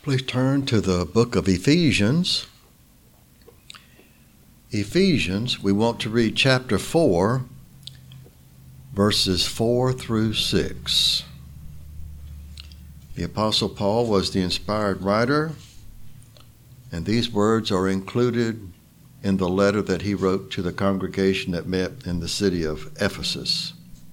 Please turn to the book of Ephesians. Ephesians, we want to read chapter 4, verses 4 through 6. The Apostle Paul was the inspired writer, and these words are included in the letter that he wrote to the congregation that met in the city of Ephesus.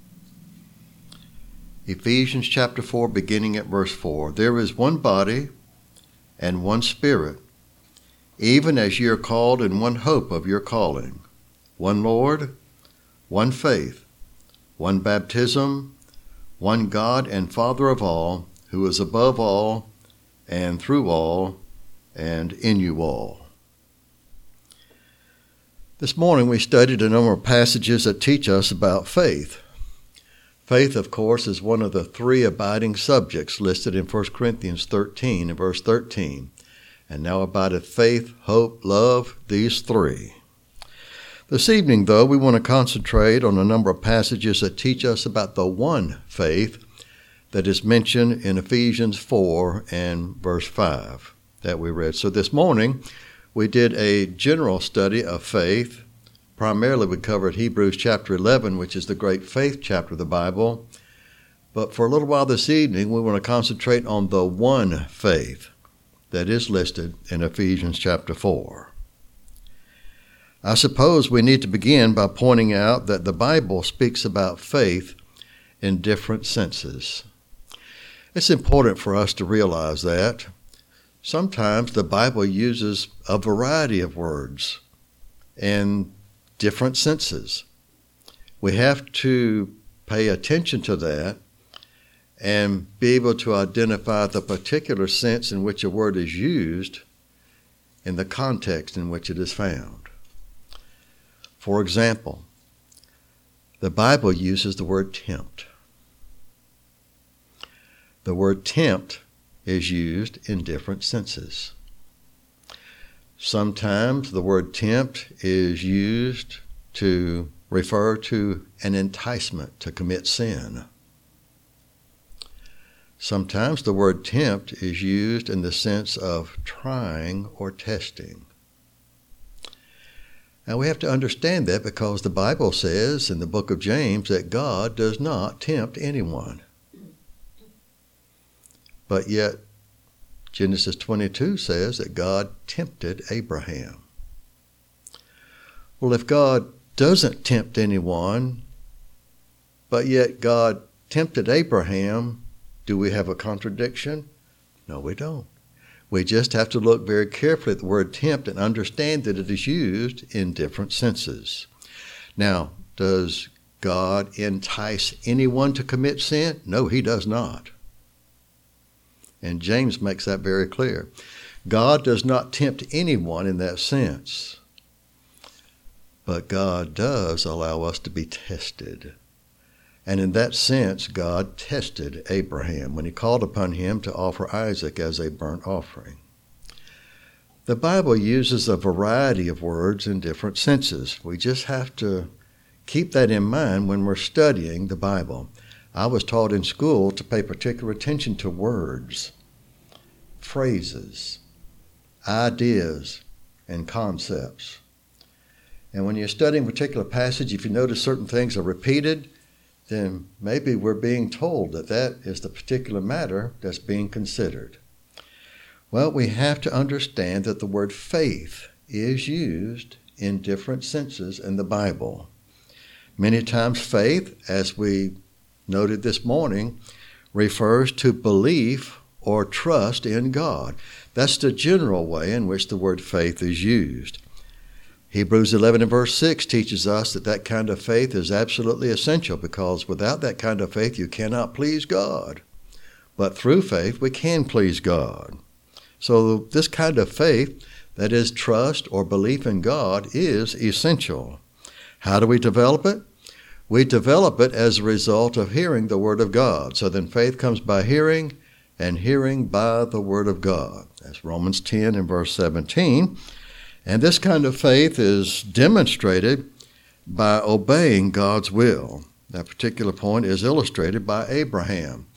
Ephesians chapter 4, beginning at verse 4. There is one body and one Spirit, even as ye are called in one hope of your calling, one Lord, one faith, one baptism, one God and Father of all, who is above all, and through all, and in you all. This morning we studied a number of passages that teach us about faith. Faith, of course, is one of the three abiding subjects listed in 1 Corinthians 13 and verse 13. And now abideth faith, hope, love, these three. This evening, though, we want to concentrate on a number of passages that teach us about the one faith that is mentioned in Ephesians 4 and verse 5 that we read. So this morning, we did a general study of faith. Primarily, we covered Hebrews chapter 11, which is the great faith chapter of the Bible. But for a little while this evening, we want to concentrate on the one faith that is listed in Ephesians chapter 4. I suppose we need to begin by pointing out that the Bible speaks about faith in different senses. It's important for us to realize that. Sometimes the Bible uses a variety of words and different senses. We have to pay attention to that and be able to identify the particular sense in which a word is used in the context in which it is found. For example, the Bible uses the word tempt. The word tempt is used in different senses. Sometimes the word tempt is used to refer to an enticement to commit sin. Sometimes the word tempt is used in the sense of trying or testing. Now we have to understand that because the Bible says in the book of James that God does not tempt anyone. But yet Genesis 22 says that God tempted Abraham. Well, if God doesn't tempt anyone, but yet God tempted Abraham, do we have a contradiction? No, we don't. We just have to look very carefully at the word tempt and understand that it is used in different senses. Now, does God entice anyone to commit sin? No, he does not. And James makes that very clear. God does not tempt anyone in that sense. But God does allow us to be tested. And in that sense, God tested Abraham when he called upon him to offer Isaac as a burnt offering. The Bible uses a variety of words in different senses. We just have to keep that in mind when we're studying the Bible. I was taught in school to pay particular attention to words, phrases, ideas, and concepts. And when you're studying a particular passage, if you notice certain things are repeated, then maybe we're being told that that is the particular matter that's being considered. Well, we have to understand that the word faith is used in different senses in the Bible. Many times faith, as we noted this morning, refers to belief or trust in God. That's the general way in which the word faith is used. Hebrews 11 and verse 6 teaches us that that kind of faith is absolutely essential because without that kind of faith you cannot please God. But through faith we can please God. So this kind of faith, that is trust or belief in God, is essential. How do we develop it? We develop it as a result of hearing the Word of God. So then faith comes by hearing, and hearing by the Word of God. That's Romans 10 and verse 17. And this kind of faith is demonstrated by obeying God's will. That particular point is illustrated by Abraham.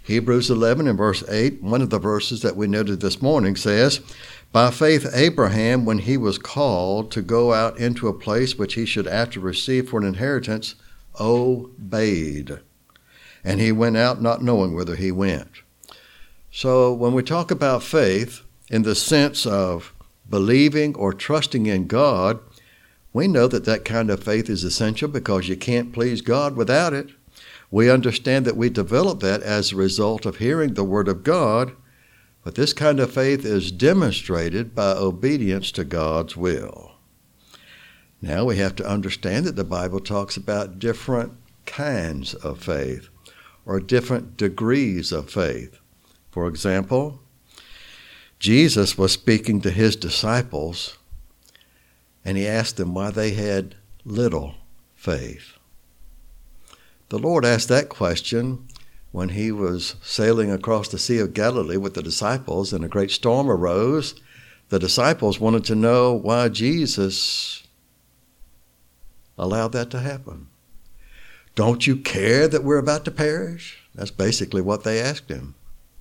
Hebrews 11 and verse 8, one of the verses that we noted this morning, says, "By faith Abraham, when he was called to go out into a place which he should after receive for an inheritance, obeyed. And he went out not knowing whither he went." So when we talk about faith in the sense of believing or trusting in God, we know that that kind of faith is essential because you can't please God without it. We understand that we develop that as a result of hearing the Word of God, but this kind of faith is demonstrated by obedience to God's will. Now we have to understand that the Bible talks about different kinds of faith or different degrees of faith. For example, Jesus was speaking to his disciples, and he asked them why they had little faith. The Lord asked that question when he was sailing across the Sea of Galilee with the disciples, and a great storm arose. The disciples wanted to know why Jesus allowed that to happen. "Don't you care that we're about to perish?" That's basically what they asked him.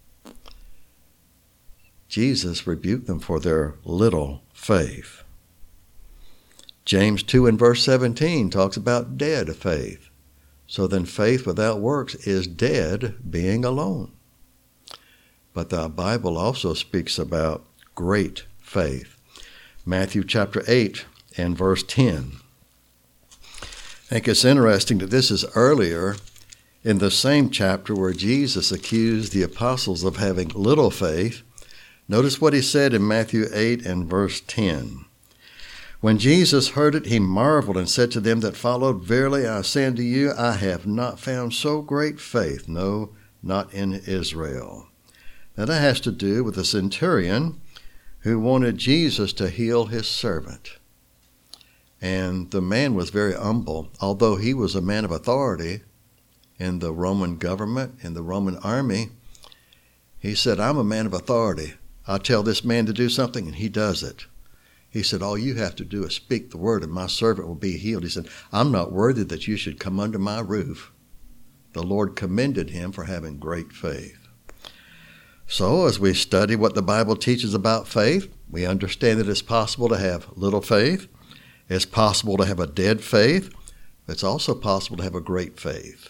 Jesus rebuked them for their little faith. James 2 and verse 17 talks about dead faith. So then faith without works is dead, being alone. But the Bible also speaks about great faith. Matthew chapter 8 and verse 10. I think it's interesting that this is earlier in the same chapter where Jesus accused the apostles of having little faith. Notice what he said in Matthew 8 and verse 10. "When Jesus heard it, he marveled and said to them that followed, Verily I say unto you, I have not found so great faith, no, not in Israel." Now that has to do with the centurion who wanted Jesus to heal his servant. And the man was very humble, although he was a man of authority in the Roman government, in the Roman army. He said, "I'm a man of authority. I tell this man to do something, and he does it." He said, "All you have to do is speak the word, and my servant will be healed." He said, "I'm not worthy that you should come under my roof." The Lord commended him for having great faith. So as we study what the Bible teaches about faith, we understand that it's possible to have little faith. It's possible to have a dead faith. It's also possible to have a great faith.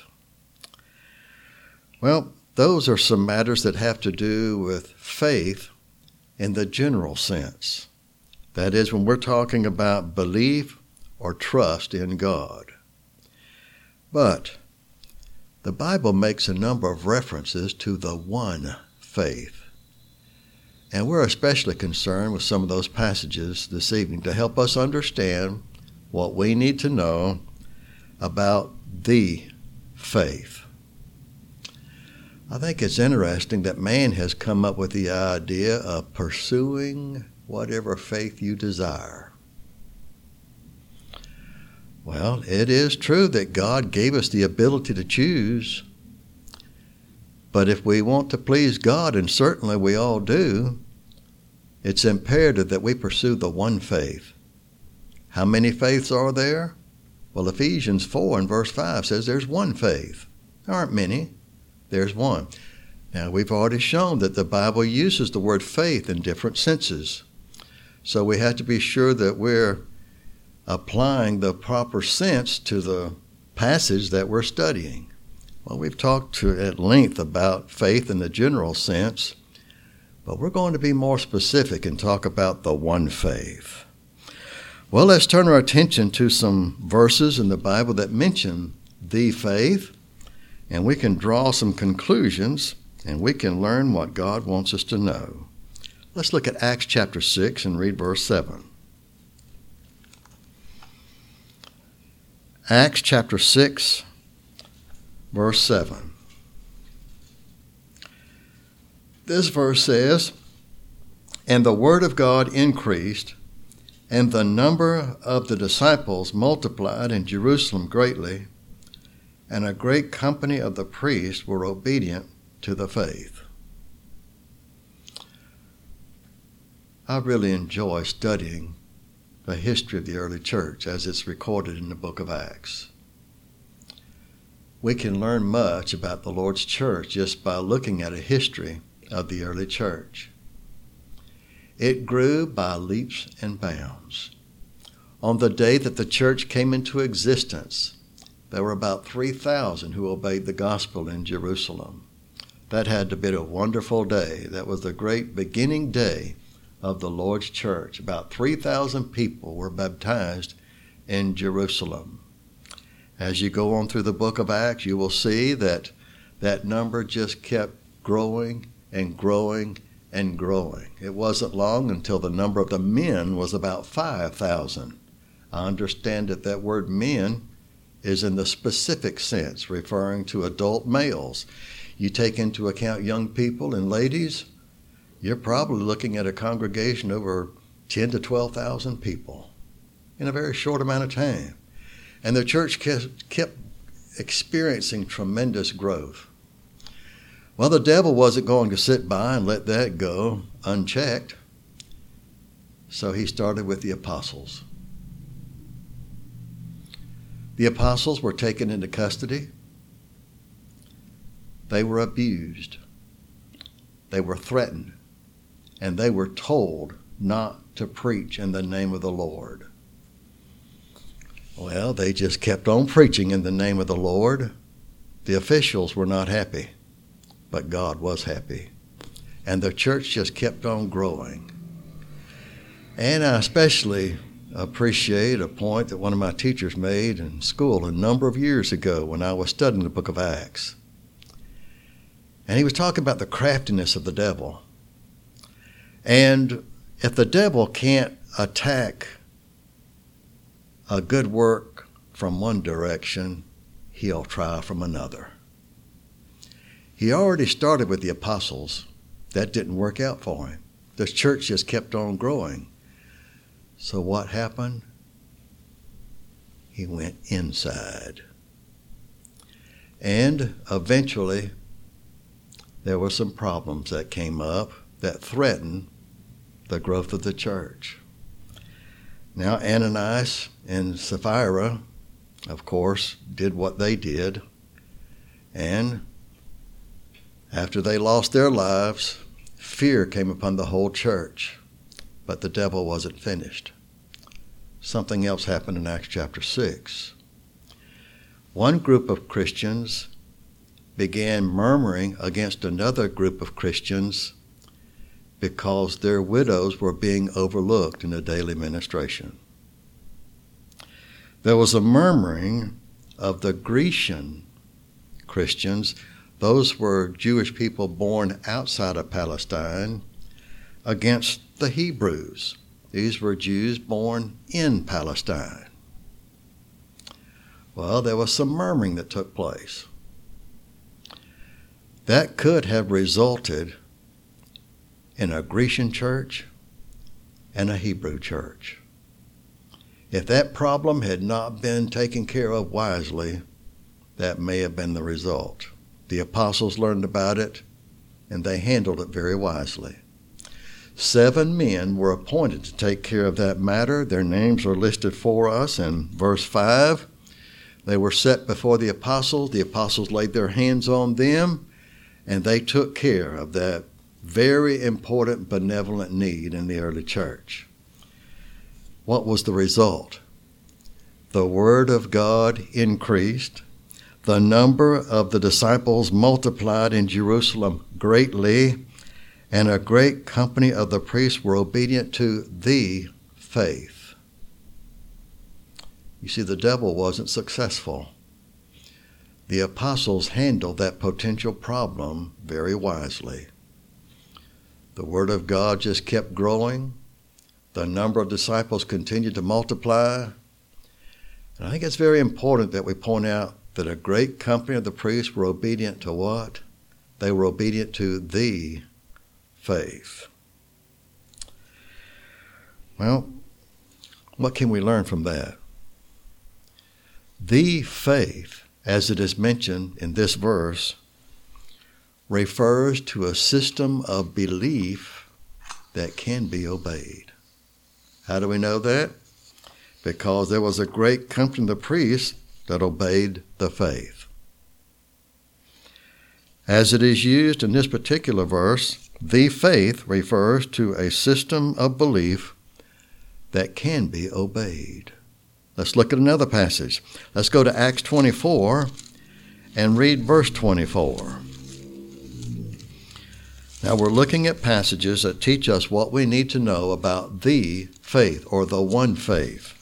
Well, those are some matters that have to do with faith in the general sense. That is, when we're talking about belief or trust in God. But the Bible makes a number of references to the one faith. And we're especially concerned with some of those passages this evening to help us understand what we need to know about the faith. I think it's interesting that man has come up with the idea of pursuing whatever faith you desire. Well, it is true that God gave us the ability to choose. But if we want to please God, and certainly we all do, it's imperative that we pursue the one faith. How many faiths are there? Well, Ephesians 4 and verse 5 says there's one faith. There aren't many. There's one. Now, we've already shown that the Bible uses the word faith in different senses. So we have to be sure that we're applying the proper sense to the passage that we're studying. Well, we've talked at length about faith in the general sense, but we're going to be more specific and talk about the one faith. Well, let's turn our attention to some verses in the Bible that mention the faith, and we can draw some conclusions, and we can learn what God wants us to know. Let's look at Acts chapter 6 and read verse 7. Acts chapter 6, verse 7. This verse says, "And the word of God increased, and the number of the disciples multiplied in Jerusalem greatly, and a great company of the priests were obedient to the faith." I really enjoy studying the history of the early church as it's recorded in the book of Acts. We can learn much about the Lord's church just by looking at a history of the early church. It grew by leaps and bounds. On the day that the church came into existence, there were about 3,000 who obeyed the gospel in Jerusalem. That had to be a wonderful day. That was the great beginning day of the Lord's church. About 3,000 people were baptized in Jerusalem. As you go on through the book of Acts, you will see that that number just kept growing and growing and growing. It wasn't long until the number of the men was about 5,000. I understand that word men is in the specific sense, referring to adult males. You take into account young people and ladies, you're probably looking at a congregation over 10 to 12,000 people in a very short amount of time. And the church kept experiencing tremendous growth. Well, the devil wasn't going to sit by and let that go unchecked. So he started with the apostles. The apostles were taken into custody. They were abused. They were threatened. And they were told not to preach in the name of the Lord. Well, they just kept on preaching in the name of the Lord. The officials were not happy, but God was happy. And the church just kept on growing. And I especially appreciate a point that one of my teachers made in school a number of years ago when I was studying the book of Acts. And he was talking about the craftiness of the devil. And if the devil can't attack a good work from one direction, he'll try from another. He already started with the apostles. That didn't work out for him. The church just kept on growing. So what happened? He went inside. And eventually, there were some problems that came up that threatened the growth of the church. Now, Ananias and Sapphira, of course, did what they did. And after they lost their lives, fear came upon the whole church. But the devil wasn't finished. Something else happened in Acts chapter 6. One group of Christians began murmuring against another group of Christians because their widows were being overlooked in the daily ministration. There was a murmuring of the Grecian Christians. Those were Jewish people born outside of Palestine against the Hebrews. These were Jews born in Palestine. Well, there was some murmuring that took place. That could have resulted in a Grecian church and a Hebrew church. If that problem had not been taken care of wisely, that may have been the result. The apostles learned about it, and they handled it very wisely. 7 men were appointed to take care of that matter. Their names are listed for us in verse 5. They were set before the apostles. The apostles laid their hands on them, and they took care of that very important benevolent need in the early church. What was the result? The word of God increased. The number of the disciples multiplied in Jerusalem greatly, and a great company of the priests were obedient to the faith. You see, the devil wasn't successful. The apostles handled that potential problem very wisely. The word of God just kept growing. The number of disciples continued to multiply. And I think it's very important that we point out that a great company of the priests were obedient to what? They were obedient to the faith. Well, what can we learn from that? The faith, as it is mentioned in this verse, refers to a system of belief that can be obeyed. How do we know that? Because there was a great company of the priests that obeyed the faith. As it is used in this particular verse, the faith refers to a system of belief that can be obeyed. Let's look at another passage. Let's go to Acts 24 and read verse 24. Now we're looking at passages that teach us what we need to know about the faith or the one faith.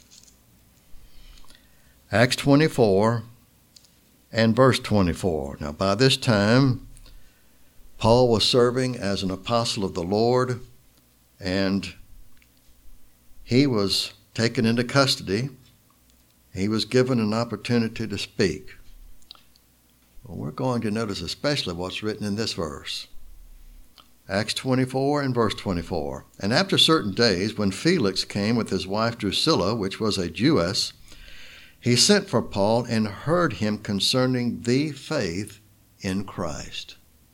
Acts 24 and verse 24. Now by this time, Paul was serving as an apostle of the Lord, and he was taken into custody. He was given an opportunity to speak. Well, we're going to notice especially what's written in this verse. Acts 24 and verse 24. And after certain days, when Felix came with his wife Drusilla, which was a Jewess, he sent for Paul and heard him concerning the faith in Christ.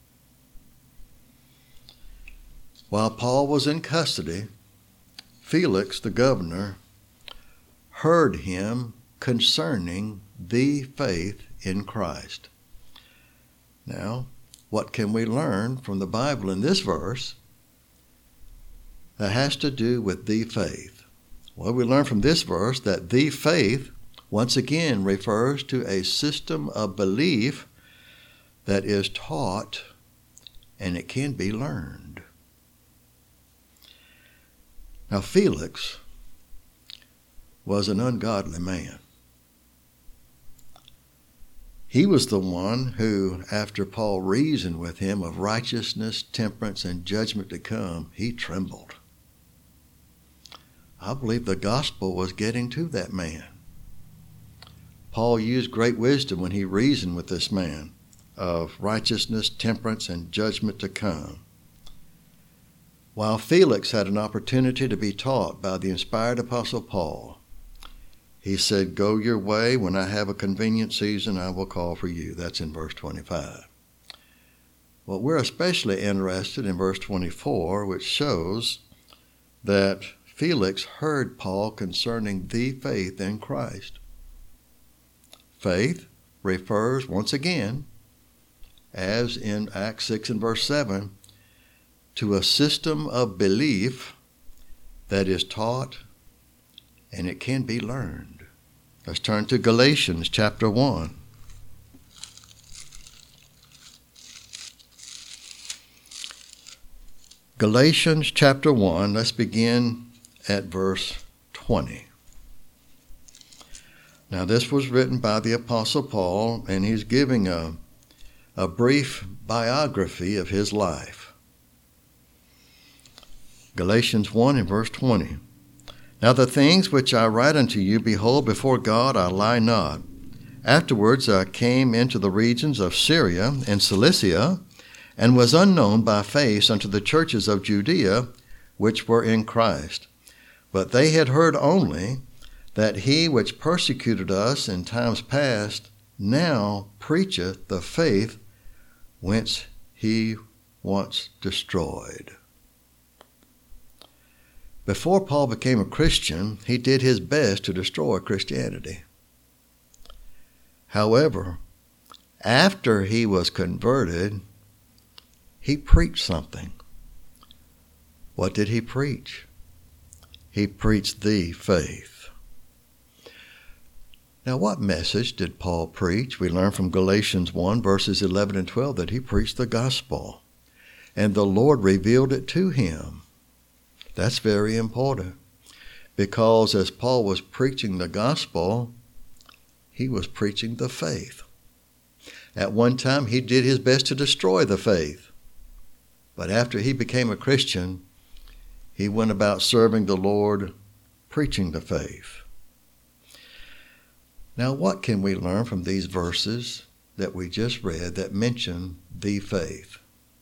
While Paul was in custody, Felix, the governor, heard him concerning the faith in Christ. Now, what can we learn from the Bible in this verse that has to do with the faith? Well, we learn from this verse that the faith, once again, refers to a system of belief that is taught and it can be learned. Now, Felix was an ungodly man. He was the one who, after Paul reasoned with him of righteousness, temperance, and judgment to come, he trembled. I believe the gospel was getting to that man. Paul used great wisdom when he reasoned with this man of righteousness, temperance, and judgment to come. While Felix had an opportunity to be taught by the inspired apostle Paul, he said, "Go your way. When I have a convenient season, I will call for you." That's in verse 25. Well, we're especially interested in verse 24, which shows that Felix heard Paul concerning the faith in Christ. Faith refers, once again, as in Acts 6 and verse 7, to a system of belief that is taught and it can be learned. Let's turn to Galatians chapter 1. Galatians chapter 1, let's begin at verse 20. Now this was written by the Apostle Paul, and he's giving a brief biography of his life. Galatians 1 and verse 20. Now the things which I write unto you, behold, before God I lie not. Afterwards I came into the regions of Syria and Cilicia, and was unknown by face unto the churches of Judea, which were in Christ. But they had heard only that he which persecuted us in times past now preacheth the faith whence he once destroyed. Before Paul became a Christian, he did his best to destroy Christianity. However, after he was converted, he preached something. What did he preach? He preached the faith. Now, what message did Paul preach? We learn from Galatians 1, verses 11 and 12, that he preached the gospel, and the Lord revealed it to him. That's very important, because as Paul was preaching the gospel, he was preaching the faith. At one time, he did his best to destroy the faith. But after he became a Christian, he went about serving the Lord, preaching the faith. Now, what can we learn from these verses that we just read that mention the faith?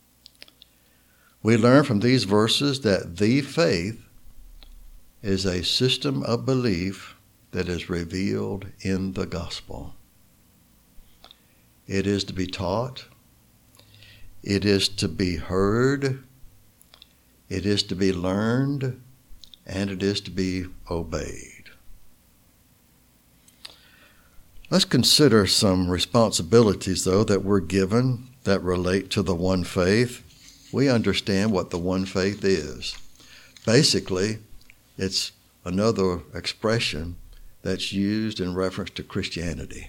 We learn from these verses that the faith is a system of belief that is revealed in the gospel. It is to be taught. It is to be heard. It is to be learned. And it is to be obeyed. Let's consider some responsibilities, though, that we're given that relate to the one faith, we understand what the one faith is. Basically, it's another expression that's used in reference to Christianity.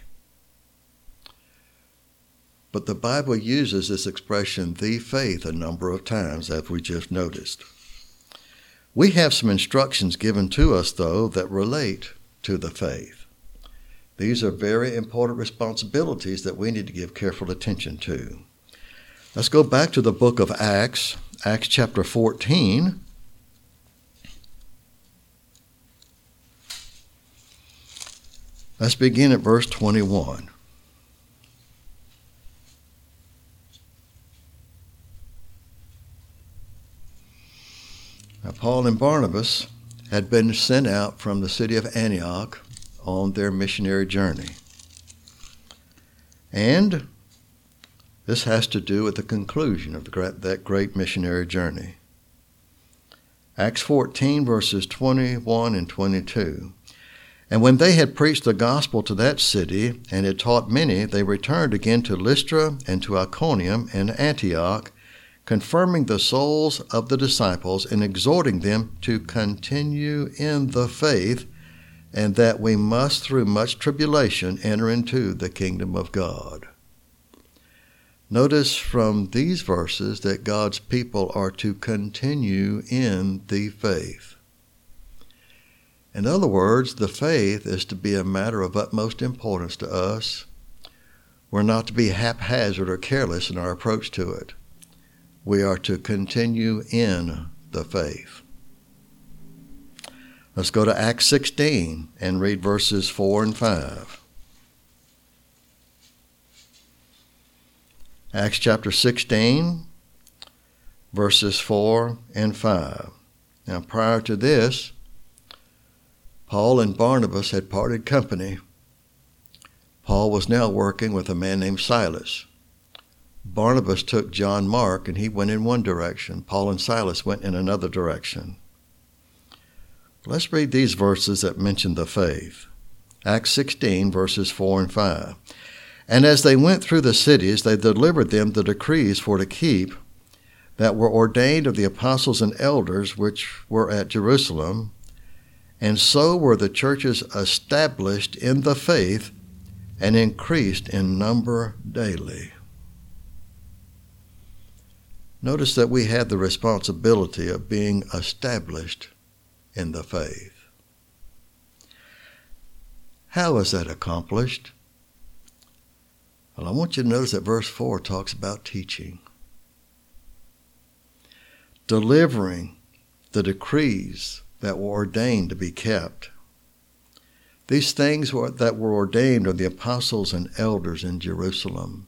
But the Bible uses this expression, the faith, a number of times, as we just noticed. We have some instructions given to us, though, that relate to the faith. These are very important responsibilities that we need to give careful attention to. Let's go back to the book of Acts, Acts chapter 14. Let's begin at verse 21. Now, Paul and Barnabas had been sent out from the city of Antioch on their missionary journey. And this has to do with the conclusion of that great missionary journey. Acts 14, verses 21 and 22. And when they had preached the gospel to that city and had taught many, they returned again to Lystra and to Iconium and Antioch, confirming the souls of the disciples and exhorting them to continue in the faith, and that we must through much tribulation enter into the kingdom of God. Notice from these verses that God's people are to continue in the faith. In other words, the faith is to be a matter of utmost importance to us. We're not to be haphazard or careless in our approach to it. We are to continue in the faith. Let's go to Acts 16 and read verses 4 and 5. Acts chapter 16, verses 4 and 5. Now, prior to this, Paul and Barnabas had parted company. Paul was now working with a man named Silas. Barnabas took John Mark, and he went in one direction. Paul and Silas went in another direction. Let's read these verses that mention the faith. Acts 16, verses 4 and 5. And as they went through the cities, they delivered them the decrees for to keep that were ordained of the apostles and elders which were at Jerusalem. And so were the churches established in the faith and increased in number daily. Notice that we have the responsibility of being established in the faith. How is that accomplished? Well, I want you to notice that verse 4 talks about teaching. Delivering the decrees that were ordained to be kept. These things that were ordained of the apostles and elders in Jerusalem.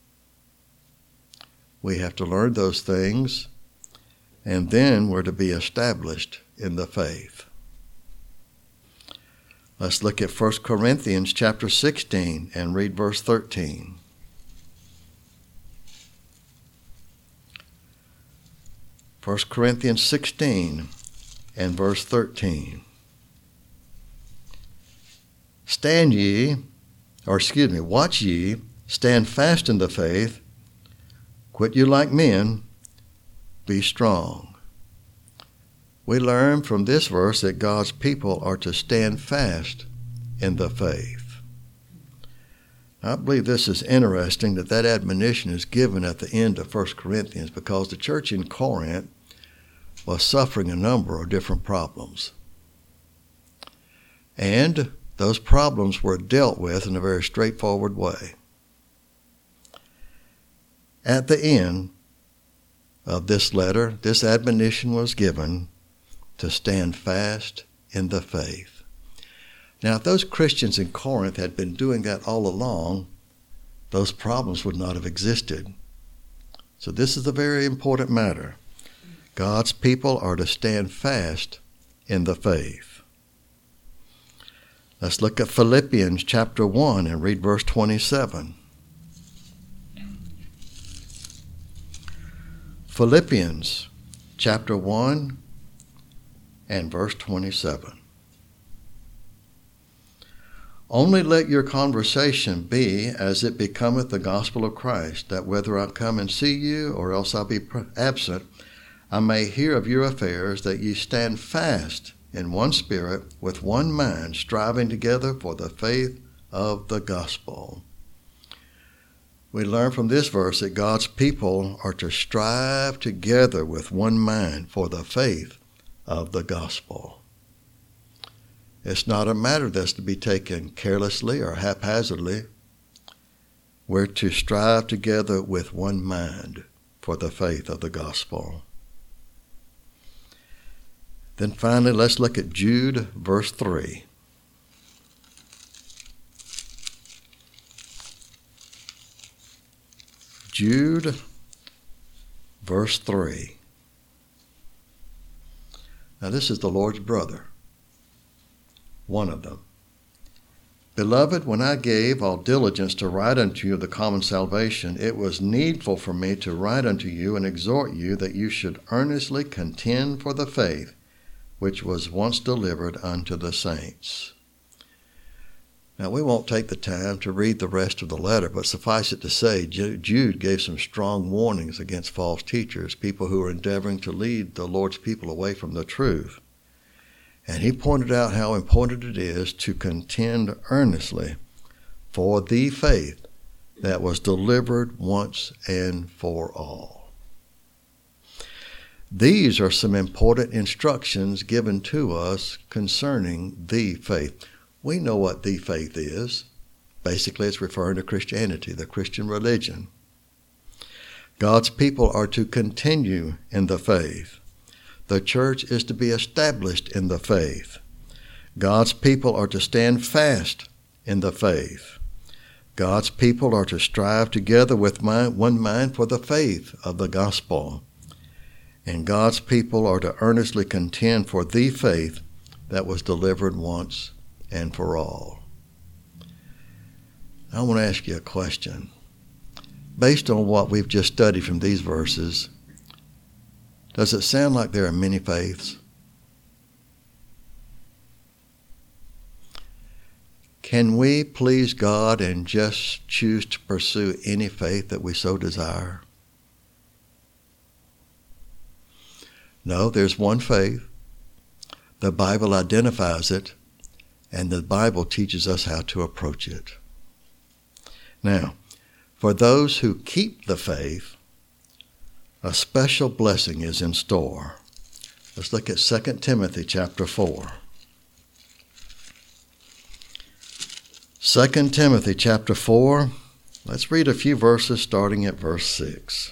We have to learn those things, and then we're to be established in the faith. Let's look at 1 Corinthians chapter 16 and read verse 13. 1 Corinthians 16 and verse 13. Watch ye, stand fast in the faith, quit you like men, be strong. We learn from this verse that God's people are to stand fast in the faith. I believe this is interesting that admonition is given at the end of 1 Corinthians because the church in Corinth was suffering a number of different problems. And those problems were dealt with in a very straightforward way. At the end of this letter, this admonition was given to stand fast in the faith. Now, if those Christians in Corinth had been doing that all along, those problems would not have existed. So this is a very important matter. God's people are to stand fast in the faith. Let's look at Philippians chapter 1 and read verse 27. Philippians chapter 1 and verse 27. Only let your conversation be as it becometh the gospel of Christ, that whether I come and see you, or else I be absent, I may hear of your affairs, that ye stand fast in one spirit, with one mind, striving together for the faith of the gospel. We learn from this verse that God's people are to strive together with one mind for the faith of the gospel. It's not a matter that's to be taken carelessly or haphazardly. We're to strive together with one mind for the faith of the gospel. Then finally, let's look at Jude, verse 3. Jude, verse 3. Now this is the Lord's brother, one of them. Beloved, when I gave all diligence to write unto you of the common salvation, it was needful for me to write unto you and exhort you that you should earnestly contend for the faith which was once delivered unto the saints. Now, we won't take the time to read the rest of the letter, but suffice it to say, Jude gave some strong warnings against false teachers, people who are endeavoring to lead the Lord's people away from the truth. And he pointed out how important it is to contend earnestly for the faith that was delivered once and for all. These are some important instructions given to us concerning the faith. We know what the faith is. Basically, it's referring to Christianity, the Christian religion. God's people are to continue in the faith. The church is to be established in the faith. God's people are to stand fast in the faith. God's people are to strive together with one mind for the faith of the gospel. And God's people are to earnestly contend for the faith that was delivered once and for all. I want to ask you a question. Based on what we've just studied from these verses, does it sound like there are many faiths? Can we please God and just choose to pursue any faith that we so desire? No, there's one faith. The Bible identifies it, and the Bible teaches us how to approach it. Now, for those who keep the faith, a special blessing is in store. Let's look at 2 Timothy chapter 4. 2 Timothy chapter 4, let's read a few verses starting at verse 6.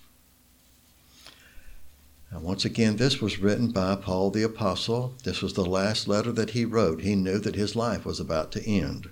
Now, once again, this was written by Paul the Apostle. This was the last letter that he wrote. He knew that his life was about to end.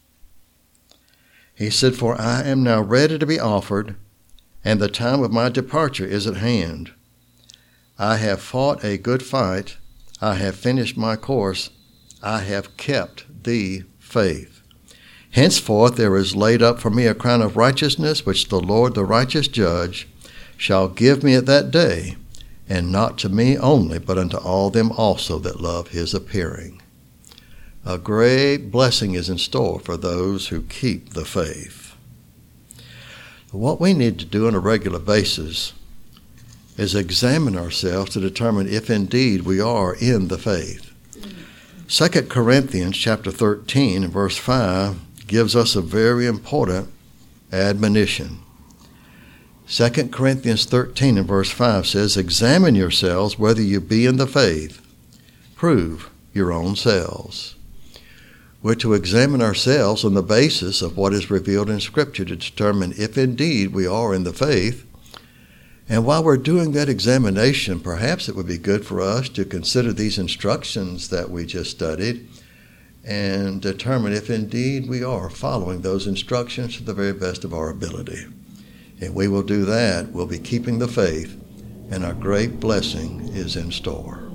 He said, "For I am now ready to be offered, and the time of my departure is at hand. I have fought a good fight. I have finished my course. I have kept the faith. Henceforth there is laid up for me a crown of righteousness, which the Lord, the righteous judge, shall give me at that day, and not to me only, but unto all them also that love his appearing." A great blessing is in store for those who keep the faith. What we need to do on a regular basis is examine ourselves to determine if indeed we are in the faith. 2 Corinthians chapter 13 and verse 5 gives us a very important admonition. 2 Corinthians 13 and verse 5 says, "Examine yourselves whether you be in the faith. Prove your own selves." We're to examine ourselves on the basis of what is revealed in Scripture to determine if indeed we are in the faith. And while we're doing that examination, perhaps it would be good for us to consider these instructions that we just studied and determine if indeed we are following those instructions to the very best of our ability. If we will do that, we'll be keeping the faith, and our great blessing is in store.